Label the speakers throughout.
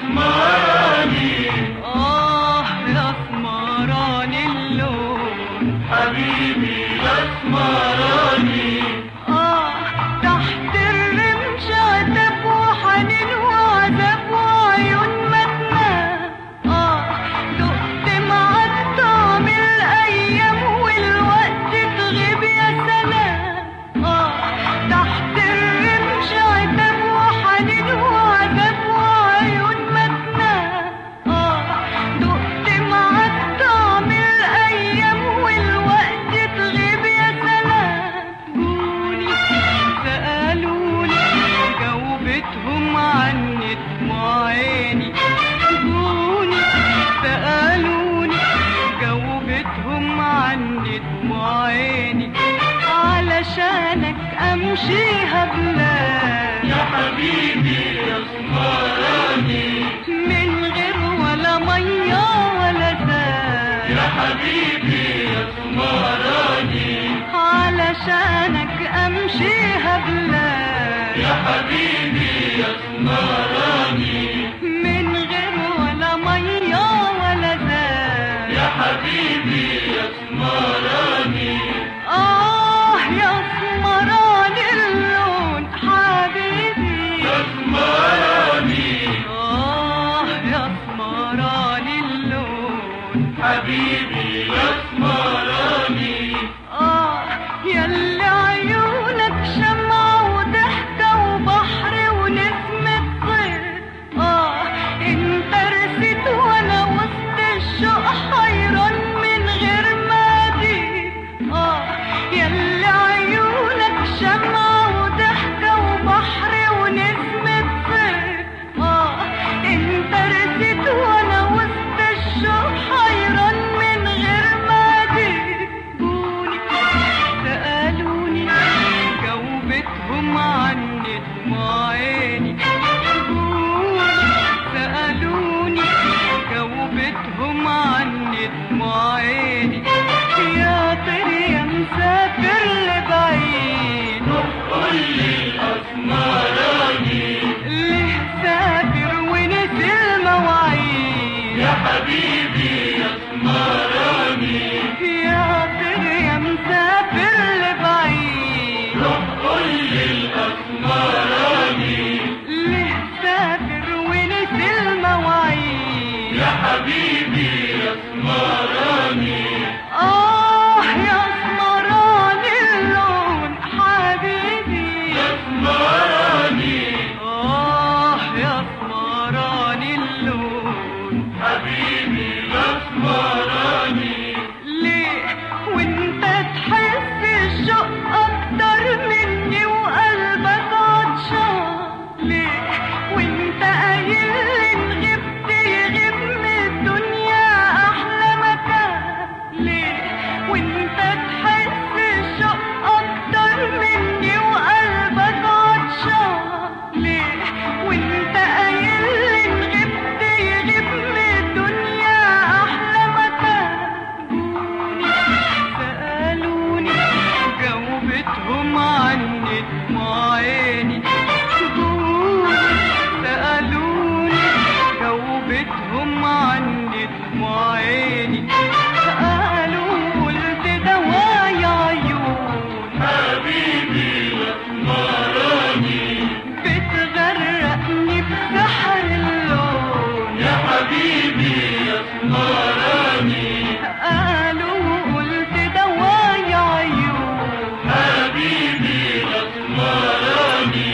Speaker 1: اسمراني،
Speaker 2: يا اسمراني اللون،
Speaker 1: حبيبي يا اسمراني.
Speaker 2: تحت الرمش عتاب وحنين وعذاب وعيون ما تنام. دقت معاك طعم الايام والوقت تغيب يا سلام. تحت الرمش عتاب وحنين وعذاب وعيون ما تنام. دقت معاك طعم الايام والوقت تغيب يا سلام. جوني سألوني جاوبتهم عني دموع عيني. جوني سألوني جاوبتهم عني دموع عيني. علشانك امشيها بلاد
Speaker 1: يا حبيبي يا اسمراني،
Speaker 2: من غير ولا ميه ولا زاد.
Speaker 1: يا حبيبي يا اسمراني،
Speaker 2: علشانك امشيها بلاد
Speaker 1: يا حبيبي يا اسمراني،
Speaker 2: من غير ولا ميه ولا زاد.
Speaker 1: يا حبيبي يا اسمراني.
Speaker 2: يا اسمراني اللون حبيبي،
Speaker 1: يا اسمراني،
Speaker 2: يا اسمراني اللون
Speaker 1: حبيبي يا اسمراني.
Speaker 2: ياللي عيونك شمعة وضحكة وبحر ونسمة صيف. انت رسيت وانا وسط الشوق حيران من غير ما اديك. ياللي عيونك شمعة وضحكة وبحر ونسمة صيف. انت رسيت وانا وسط الشوق حيران من غير ما اديك. جوني سألوني جاوبتهم عني دموع عيني. جوني سألوني جاوبتهم عني دموع عيني. يا طير يا مسافر لبعيد،
Speaker 1: قولي الاسمراني،
Speaker 2: ليه سافر ونسي المواعيد.
Speaker 1: يا حبيبي يا اسمراني،
Speaker 2: يا طير يا مسافر لبعيد،
Speaker 1: قولي الاسمراني،
Speaker 2: ليه سافر ونسي المواعيد.
Speaker 1: يا حبيبي يا اسمراني.
Speaker 2: يا اسمراني اللون حبيبي،
Speaker 1: يا اسمراني،
Speaker 2: يا اسمراني اللون
Speaker 1: حبيبي يا اسمراني.
Speaker 2: ليه وانت تحس الشوق اكتر مني وقلبك عطشان. ليه وانت قايل ان غبت يغيب من الدنيا احلى مكان. ليه وانت تحس الشوق اكتر مني وقلبك عطشان. ليه وانت قايل ان غبت يغيب من الدنيا احلى مكان. جوني سألوني جاوبتهم عني دموع عيني. جوني سألوني جاوبتهم عني دموع عيني. قالوا قلت دوايا عيون،
Speaker 1: حبيبي يا اسمراني،
Speaker 2: بتغرقني بسحر اللون.
Speaker 1: يا حبيبي يا اسمراني،
Speaker 2: قالوا قلت دوايا عيون،
Speaker 1: حبيبي يا اسمراني،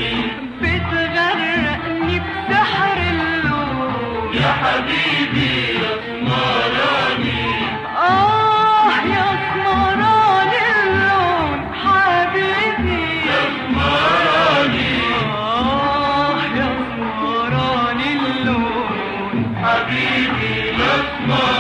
Speaker 2: بتغرقني بسحر اللون.
Speaker 1: يا حبيبي يا اسمراني.
Speaker 2: يا اسمراني اللون حبيبي،
Speaker 1: يا اسمراني،
Speaker 2: يا اسمراني اللون
Speaker 1: حبيبي يا اسمراني.